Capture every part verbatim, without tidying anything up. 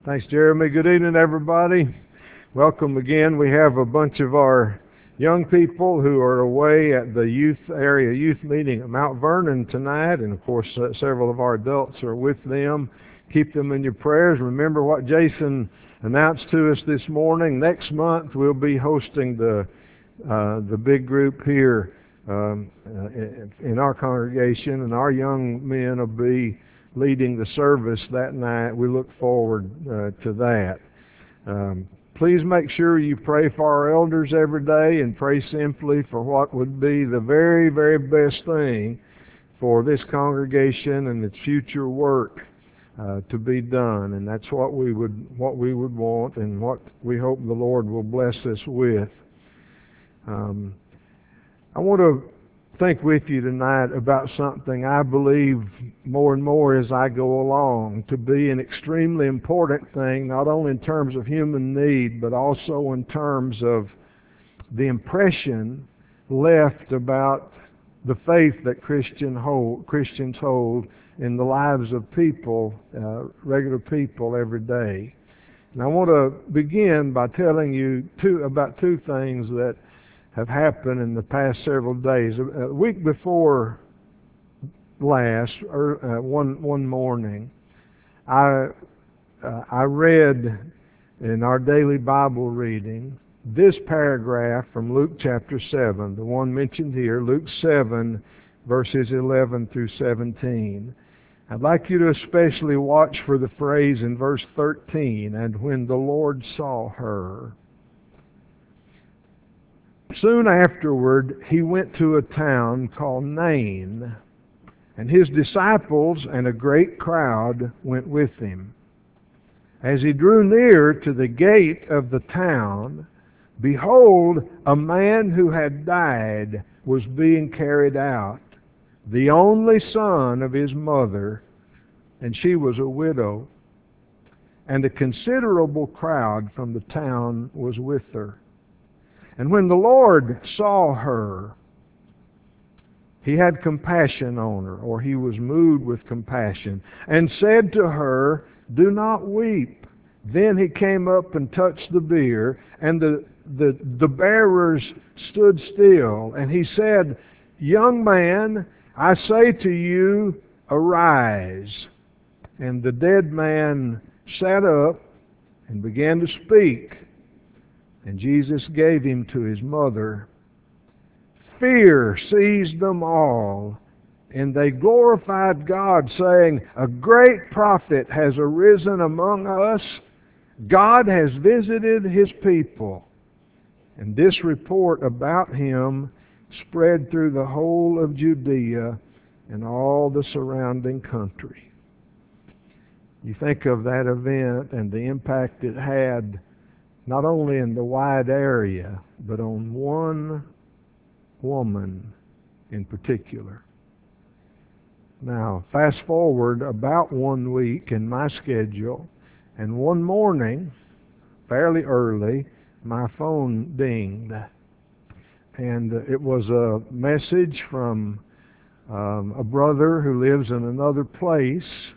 Thanks, Jeremy. Good evening, everybody. Welcome again. We have a bunch of our young people who are away at the youth area youth meeting at Mount Vernon tonight, and of course, uh, several of our adults are with them. Keep them in your prayers. Remember what Jason announced to us this morning. Next month, we'll be hosting the uh, the big group here um, uh, in our congregation, and our young men will be leading the service that night. We look forward uh, to that. Um, please make sure you pray for our elders every day and pray simply for what would be the very, very best thing for this congregation and its future work uh, to be done. And that's what we would what we would want, and what we hope the Lord will bless us with. Um, I want to think with you tonight about something I believe more and more as I go along to be an extremely important thing, not only in terms of human need, but also in terms of the impression left about the faith that Christian hold, Christians hold in the lives of people, uh, regular people every day. And I want to begin by telling you two, about two things that have happened in the past several days. A week before last, or uh, one one morning, I uh, I read in our daily Bible reading this paragraph from Luke chapter seven, the one mentioned here, Luke seven, verses eleven through seventeen. I'd like you to especially watch for the phrase in verse thirteen, "And when the Lord saw her." Soon afterward, he went to a town called Nain, and his disciples and a great crowd went with him. As he drew near to the gate of the town, behold, a man who had died was being carried out, the only son of his mother, and she was a widow. And a considerable crowd from the town was with her. And when the Lord saw her, he had compassion on her, or he was moved with compassion, and said to her, "Do not weep." Then he came up and touched the bier, and the, the, the bearers stood still. And he said, "Young man, I say to you, arise." And the dead man sat up and began to speak. And Jesus gave him to his mother. Fear seized them all, and they glorified God, saying, "A great prophet has arisen among us. God has visited his people." And this report about him spread through the whole of Judea and all the surrounding country. You think of that event and the impact it had, not only in the wide area, but on one woman in particular. Now, fast forward about one week in my schedule, and one morning, fairly early, my phone dinged. And it was a message from um, a brother who lives in another place,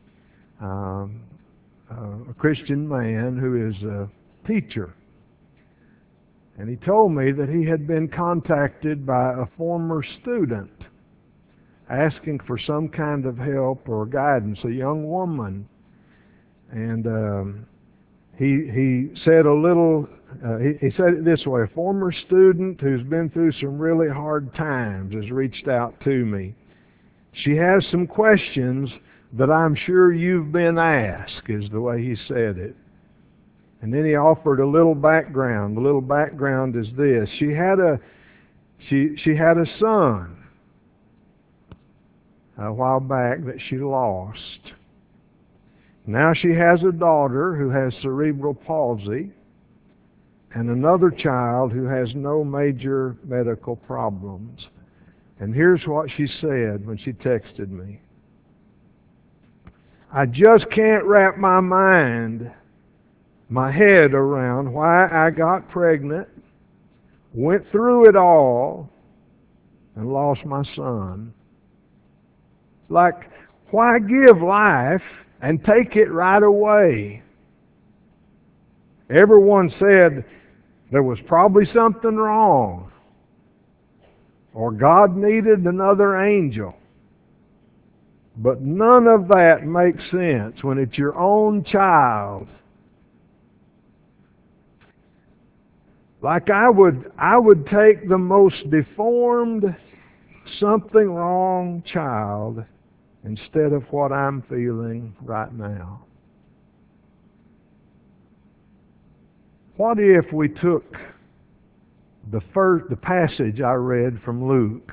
um, uh, a Christian man who is a teacher. And he told me that he had been contacted by a former student asking for some kind of help or guidance, a young woman. And um, he he said a little, uh, he, he said it this way: a former student who's been through some really hard times has reached out to me. She has some questions that I'm sure you've been asked, is the way he said it. And then he offered a little background. The little background is this: she had a she she had a son a while back that she lost. Now she has a daughter who has cerebral palsy, and another child who has no major medical problems. And here's what she said when she texted me: "I just can't wrap my mind my head around why I got pregnant, went through it all, and lost my son. Like, why give life and take it right away? Everyone said there was probably something wrong, or God needed another angel. But none of that makes sense when it's your own child. Like I would, I would take the most deformed, something wrong child instead of what I'm feeling right now. What if we took the first, the passage I read from Luke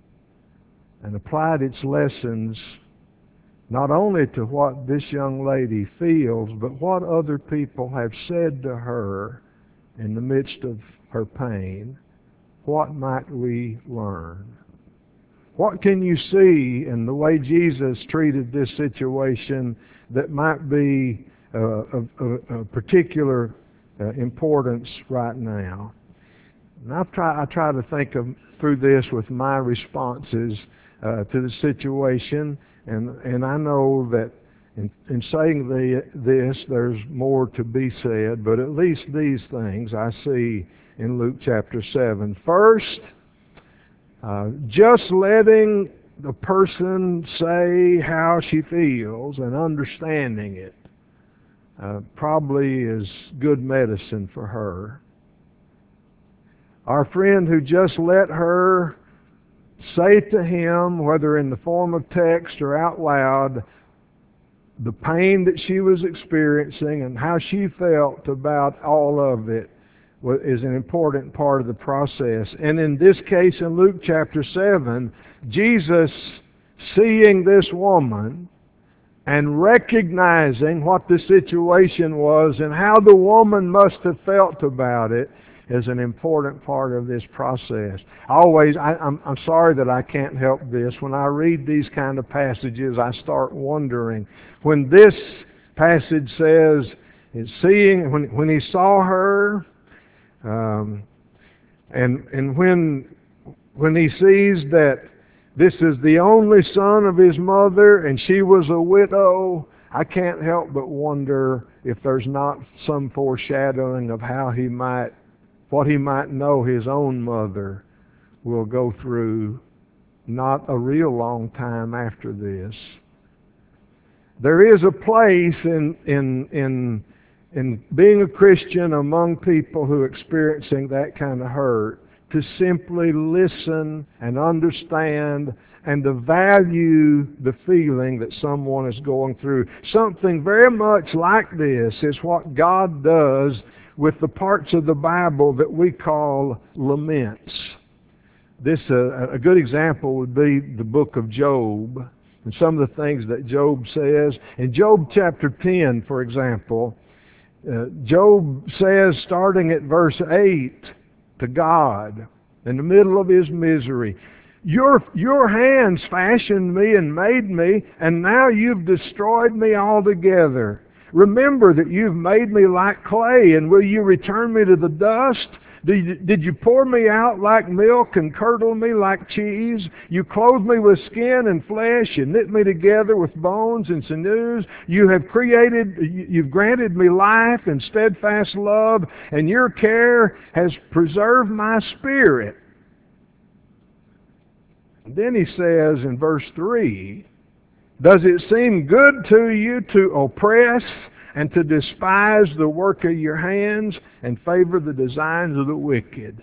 and applied its lessons not only to what this young lady feels, but what other people have said to her in the midst of her pain? What might we learn? What can you see in the way Jesus treated this situation that might be uh, of, of, of particular uh, importance right now? And I've try, I try to think of, through this with my responses uh, to the situation, and, and I know that in, in saying the, this, there's more to be said, but at least these things I see in Luke chapter seven. First, uh, just letting the person say how she feels and understanding it uh, probably is good medicine for her. Our friend who just let her say to him, whether in the form of text or out loud, the pain that she was experiencing and how she felt about all of it is an important part of the process. And in this case, in Luke chapter seven, Jesus, seeing this woman and recognizing what the situation was and how the woman must have felt about it, is an important part of this process. Always, I, I'm, I'm sorry that I can't help this. When I read these kind of passages, I start wondering. When this passage says, is seeing, when, when he saw her, um, and, and when, when he sees that this is the only son of his mother and she was a widow, I can't help but wonder if there's not some foreshadowing of how he might what he might know his own mother will go through not a real long time after this. There is a place in in in in being a Christian among people who are experiencing that kind of hurt, to simply listen and understand and to value the feeling that someone is going through. Something very much like this is what God does with the parts of the Bible that we call laments. This uh, a good example would be the book of Job and some of the things that Job says. In Job chapter ten, for example, uh, Job says, starting at verse eight, to God, in the middle of his misery, Your, your hands fashioned me and made me, and now you've destroyed me altogether. Remember that you've made me like clay, and will you return me to the dust? Did you, did you pour me out like milk and curdle me like cheese? You clothed me with skin and flesh, and knit me together with bones and sinews. You have created, you've granted me life and steadfast love, and your care has preserved my spirit. And then he says in verse three, does it seem good to you to oppress and to despise the work of your hands and favor the designs of the wicked?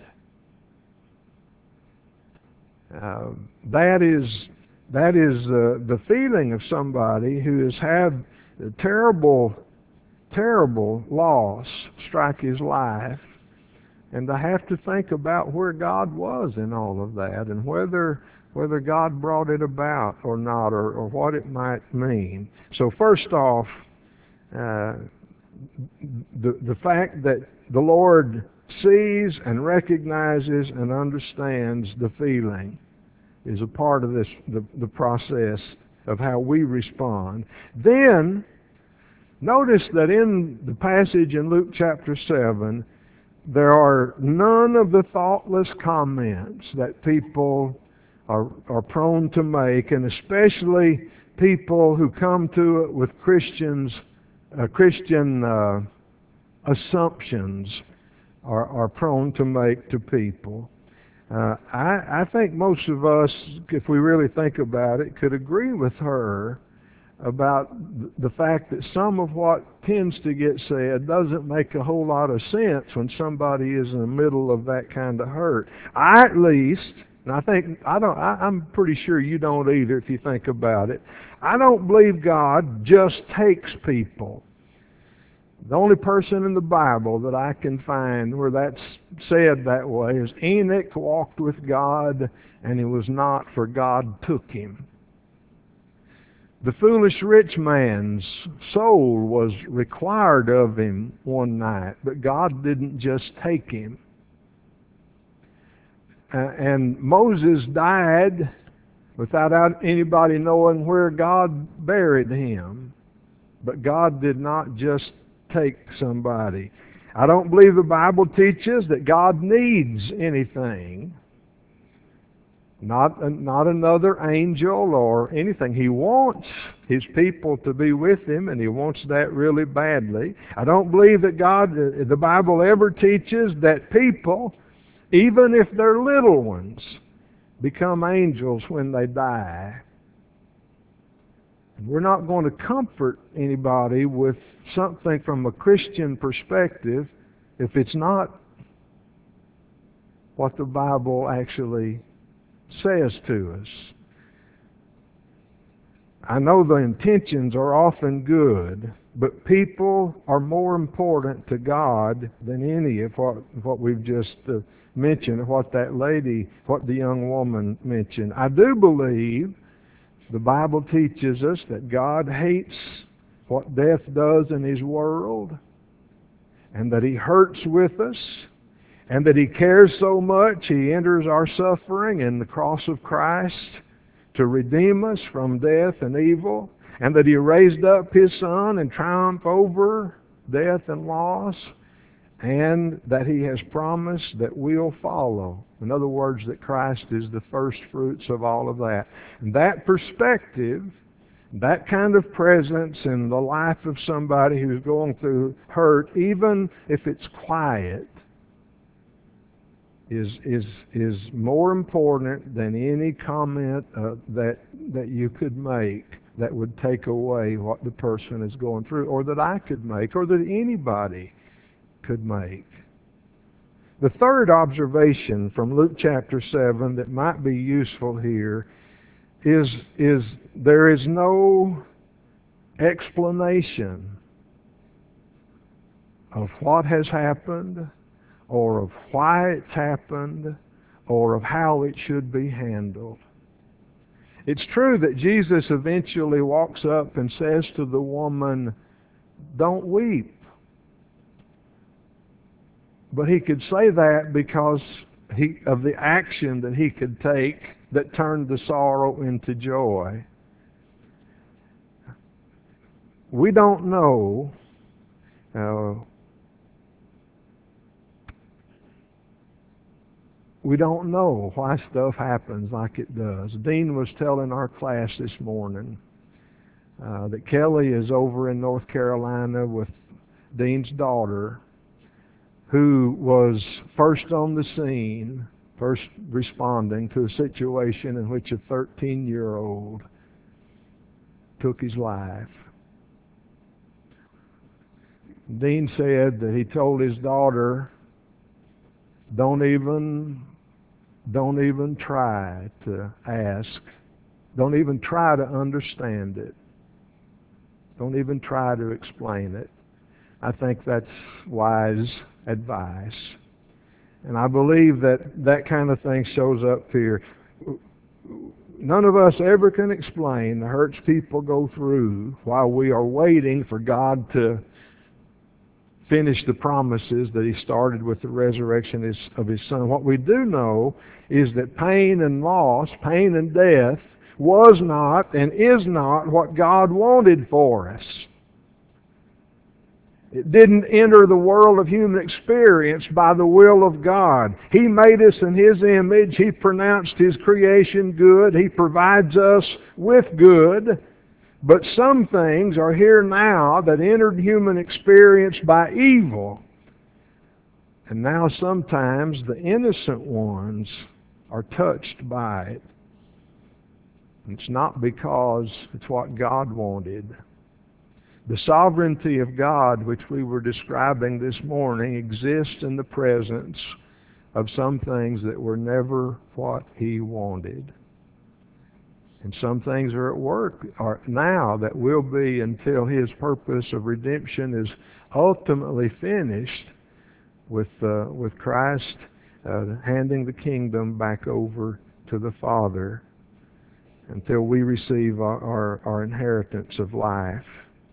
Uh, that is that is uh, the feeling of somebody who has had a terrible, terrible loss strike his life, and to have to think about where God was in all of that, and whether whether God brought it about or not, or, or what it might mean. So first off, uh, the, the fact that the Lord sees and recognizes and understands the feeling is a part of this, the, the process of how we respond. Then, notice that in the passage in Luke chapter seven, there are none of the thoughtless comments that people Are, are prone to make, and especially people who come to it with Christians, uh, Christian uh, assumptions are, are prone to make to people. Uh, I, I think most of us, if we really think about it, could agree with her about the fact that some of what tends to get said doesn't make a whole lot of sense when somebody is in the middle of that kind of hurt. I at least, and I think I don't. I, I'm pretty sure you don't either. If you think about it, I don't believe God just takes people. The only person in the Bible that I can find where that's said that way is Enoch walked with God, and he was not, for God took him. The foolish rich man's soul was required of him one night, but God didn't just take him. Uh, and Moses died without anybody knowing where God buried him. But God did not just take somebody. I don't believe the Bible teaches that God needs anything. Not, not another angel or anything. He wants His people to be with Him, and He wants that really badly. I don't believe that God, the Bible ever teaches that people, even if they're little ones, become angels when they die. We're not going to comfort anybody with something from a Christian perspective if it's not what the Bible actually says to us. I know the intentions are often good, but people are more important to God than any of what, what we've just uh, mentioned, what that lady, what the young woman mentioned. I do believe the Bible teaches us that God hates what death does in His world, and that He hurts with us, and that He cares so much He enters our suffering in the cross of Christ to redeem us from death and evil, and that He raised up His Son and triumphed over death and loss, and that He has promised that we'll follow. In other words, that Christ is the first fruits of all of that. And that perspective, that kind of presence in the life of somebody who's going through hurt, even if it's quiet, is is is more important than any comment uh, that that you could make that would take away what the person is going through, or that I could make, or that anybody could make. The third observation from Luke chapter seven that might be useful here is is there is no explanation of what has happened, or of why it's happened, or of how it should be handled. It's true that Jesus eventually walks up and says to the woman, "Don't weep." But He could say that because he, of the action that He could take that turned the sorrow into joy. We don't know uh, We don't know why stuff happens like it does. Dean was telling our class this morning uh, that Kelly is over in North Carolina with Dean's daughter, who was first on the scene, first responding to a situation in which a thirteen-year-old took his life. Dean said that he told his daughter, don't even Don't even try to ask. Don't even try to understand it. Don't even try to explain it. I think that's wise advice. And I believe that that kind of thing shows up here. None of us ever can explain the hurts people go through while we are waiting for God to finish the promises that He started with the resurrection of His Son. What we do know is that pain and loss, pain and death, was not and is not what God wanted for us. It didn't enter the world of human experience by the will of God. He made us in His image. He pronounced His creation good. He provides us with good. But some things are here now that entered human experience by evil. And now sometimes the innocent ones are touched by it. It's not because it's what God wanted. The sovereignty of God, which we were describing this morning, exists in the presence of some things that were never what He wanted. And some things are at work are now that will be until His purpose of redemption is ultimately finished with uh, with Christ uh, handing the kingdom back over to the Father until we receive our, our, our inheritance of life.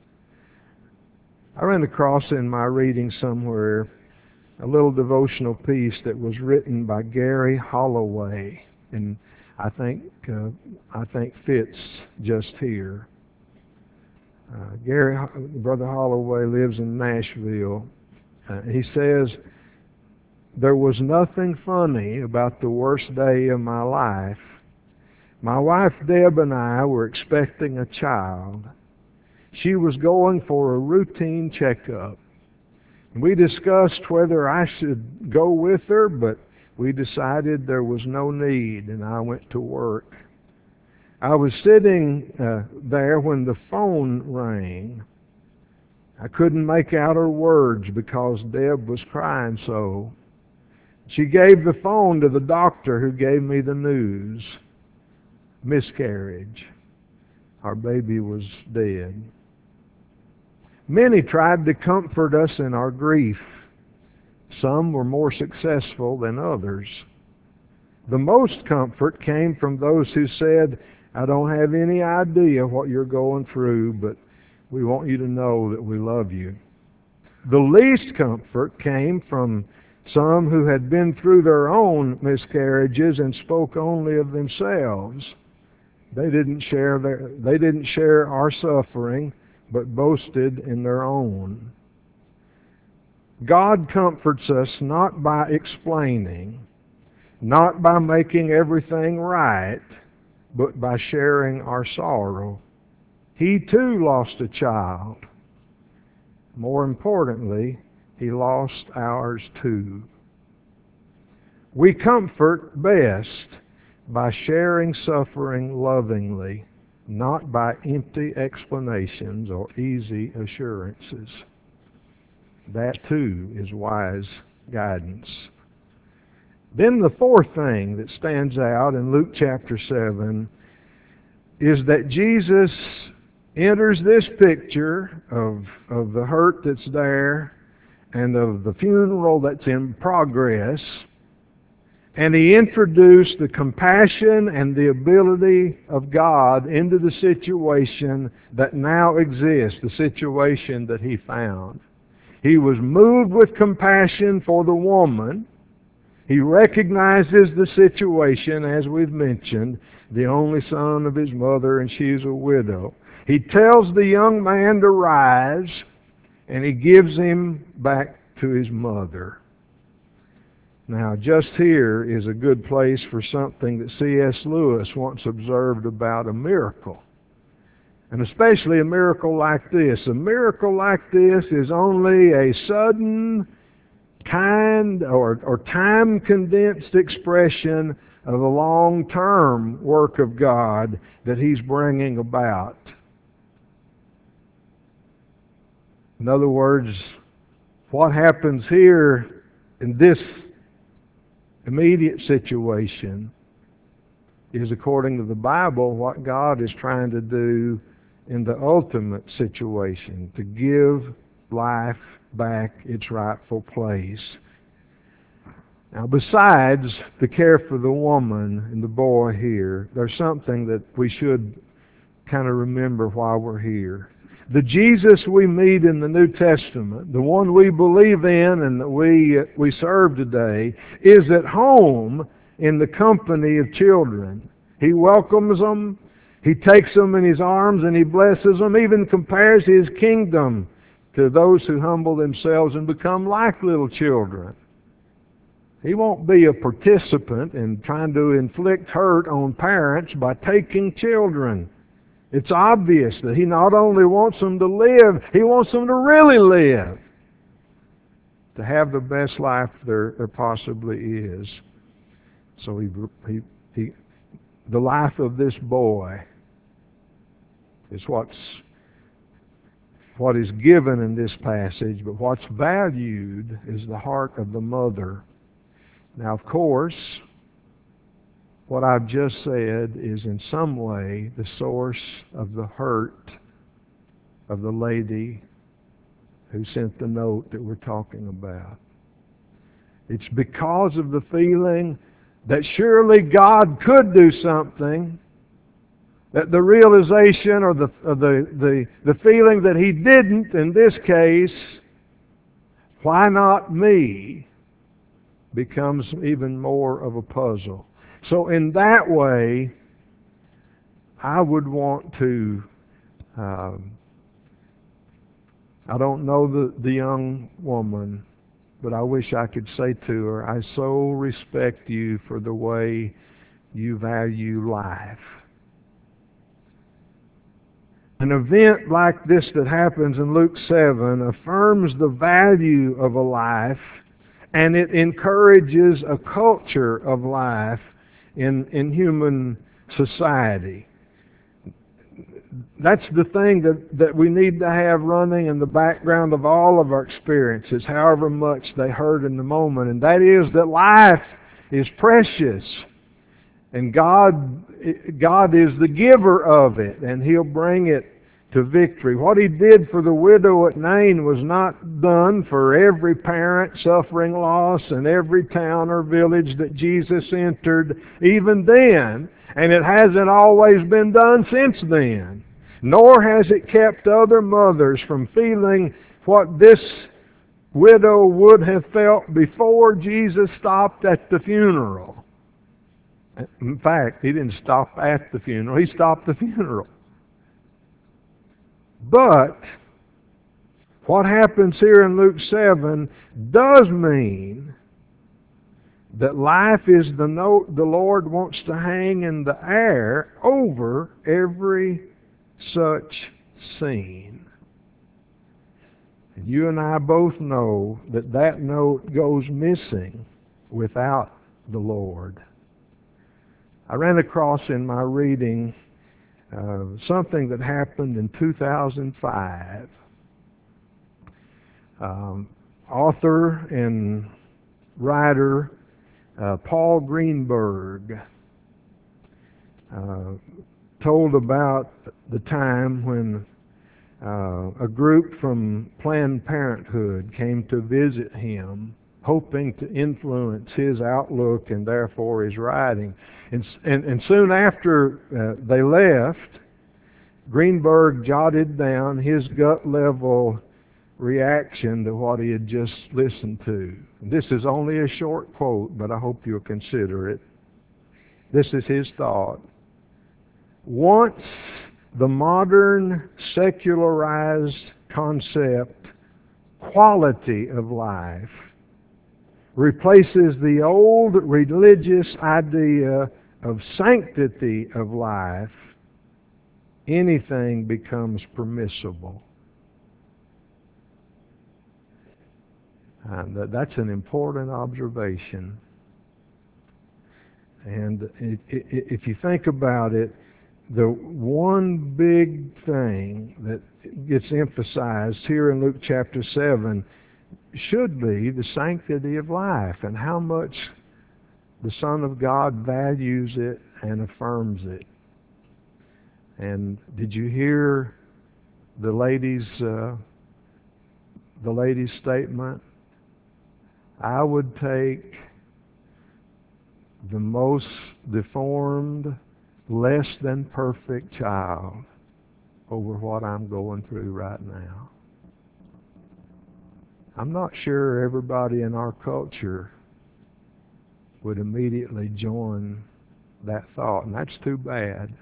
I ran across in my reading somewhere a little devotional piece that was written by Gary Holloway, and I think uh, I think fits just here. Uh, Gary, Brother Holloway lives in Nashville. Uh, he says, "There was nothing funny about the worst day of my life. My wife Deb and I were expecting a child. She was going for a routine checkup. We discussed whether I should go with her, but we decided there was no need, and I went to work. I was sitting uh, there when the phone rang. I couldn't make out her words because Deb was crying so. She gave the phone to the doctor who gave me the news. Miscarriage. Our baby was dead. Many tried to comfort us in our grief. Some were more successful than others. The most comfort came from those who said, 'I don't have any idea what you're going through, but we want you to know that we love you.' The least comfort came from some who had been through their own miscarriages and spoke only of themselves. They didn't share their, they didn't share our suffering, but boasted in their own. God comforts us not by explaining, not by making everything right, but by sharing our sorrow. He too lost a child. More importantly, he lost ours too. We comfort best by sharing suffering lovingly, not by empty explanations or easy assurances. That too is wise guidance. Then the fourth thing that stands out in Luke chapter seven is that Jesus enters this picture of, of the hurt that's there and of the funeral that's in progress, and He introduced the compassion and the ability of God into the situation that now exists, the situation that He found. He was moved with compassion for the woman. He recognizes the situation, as we've mentioned, the only son of his mother, and she's a widow. He tells the young man to rise, and He gives him back to his mother. Now, just here is a good place for something that C S Lewis once observed about a miracle. And especially a miracle like this. A miracle like this is only a sudden, kind, or, or time-condensed expression of the long-term work of God that He's bringing about. In other words, what happens here in this immediate situation is, according to the Bible, what God is trying to do in the ultimate situation, to give life back its rightful place. Now, besides the care for the woman and the boy here, there's something that we should kind of remember while we're here. The Jesus we meet in the New Testament, the one we believe in and that we, uh, we serve today, is at home in the company of children. He welcomes them, He takes them in His arms, and He blesses them, even compares His kingdom to those who humble themselves and become like little children. He won't be a participant in trying to inflict hurt on parents by taking children. It's obvious that He not only wants them to live, He wants them to really live, to have the best life there, there possibly is. So he, he, he, the life of this boy is what's what is given in this passage, but what's valued is the heart of the mother. Now, of course, what I've just said is in some way the source of the hurt of the lady who sent the note that we're talking about. It's because of the feeling that surely God could do something, that the realization or the, or the, the, the feeling that He didn't in this case, why not me, becomes even more of a puzzle. So in that way, I would want to, um, I don't know the, the young woman, but I wish I could say to her, I so respect you for the way you value life. An event like this that happens in Luke seven affirms the value of a life, and it encourages a culture of life in, in human society. That's the thing that, that we need to have running in the background of all of our experiences, however much they hurt in the moment, and that is that life is precious. And God, God is the giver of it, and He'll bring it to victory. What He did for the widow at Nain was not done for every parent suffering loss in every town or village that Jesus entered even then, and it hasn't always been done since then. Nor has it kept other mothers from feeling what this widow would have felt before Jesus stopped at the funeral. In fact, He didn't stop at the funeral, He stopped the funeral. But what happens here in Luke seven does mean that life is the note the Lord wants to hang in the air over every such scene. And you and I both know that that note goes missing without the Lord. I ran across in my reading uh, something that happened in two thousand five. Um, author and writer uh, Paul Greenberg uh, told about the time when uh, a group from Planned Parenthood came to visit him, hoping to influence his outlook and therefore his writing. And, and, and soon after uh, they left, Greenberg jotted down his gut-level reaction to what he had just listened to. This is only a short quote, but I hope you'll consider it. This is his thought. Once the modern secularized concept, quality of life, replaces the old religious idea of sanctity of life, anything becomes permissible. And that's an important observation. And if you think about it, the one big thing that gets emphasized here in Luke chapter seven should be the sanctity of life and how much the Son of God values it and affirms it. And did you hear the lady's uh, the lady's statement? I would take the most deformed, less than perfect child over what I'm going through right now. I'm not sure everybody in our culture would immediately join that thought, and that's too bad.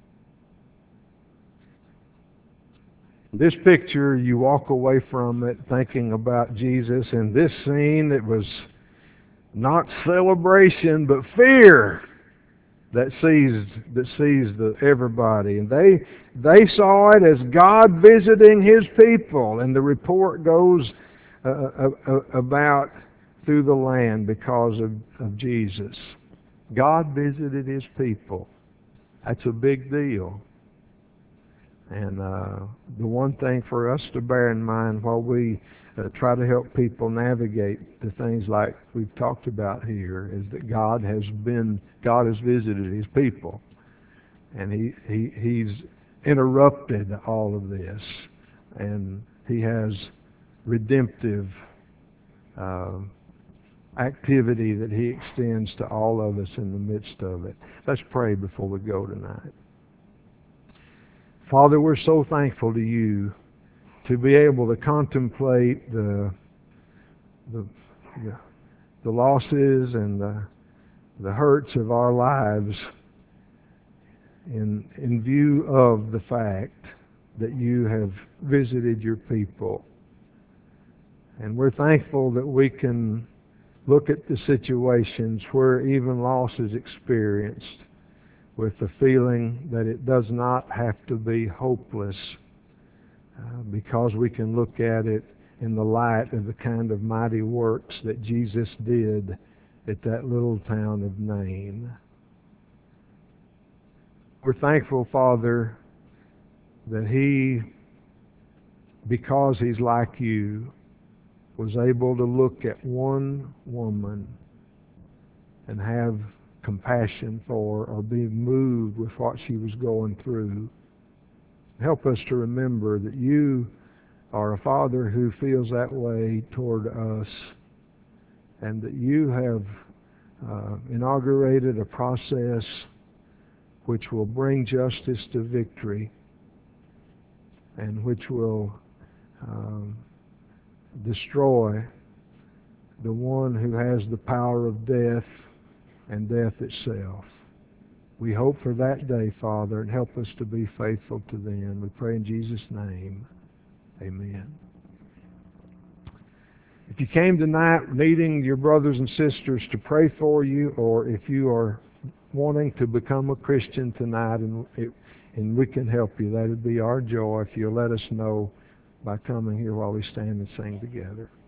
This picture, you walk away from it thinking about Jesus. In this scene, it was not celebration, but fear. that sees that sees the everybody, and they they saw it as God visiting His people, and the report goes uh, uh, about through the land because of, of Jesus. God visited His people. That's a big deal. And uh, the one thing for us to bear in mind while we uh, try to help people navigate the things like we've talked about here is that God has been, God has visited His people. And he, he He's interrupted all of this. And He has redemptive uh, activity that He extends to all of us in the midst of it. Let's pray before we go tonight. Father, we're so thankful to You to be able to contemplate the the, the losses and the, the hurts of our lives in in view of the fact that You have visited Your people. And we're thankful that we can look at the situations where even loss is experienced with the feeling that it does not have to be hopeless, uh, because we can look at it in the light of the kind of mighty works that Jesus did at that little town of Nain. We're thankful, Father, that He, because He's like You, was able to look at one woman and have compassion for or be moved with what she was going through. Help us to remember that You are a Father who feels that way toward us, and that You have uh, inaugurated a process which will bring justice to victory and which will um, destroy the one who has the power of death and death itself. We hope for that day, Father, and help us to be faithful to them. We pray in Jesus' name. Amen. If you came tonight needing your brothers and sisters to pray for you, or if you are wanting to become a Christian tonight and, it, and we can help you, that would be our joy if you'll let us know by coming here while we stand and sing together.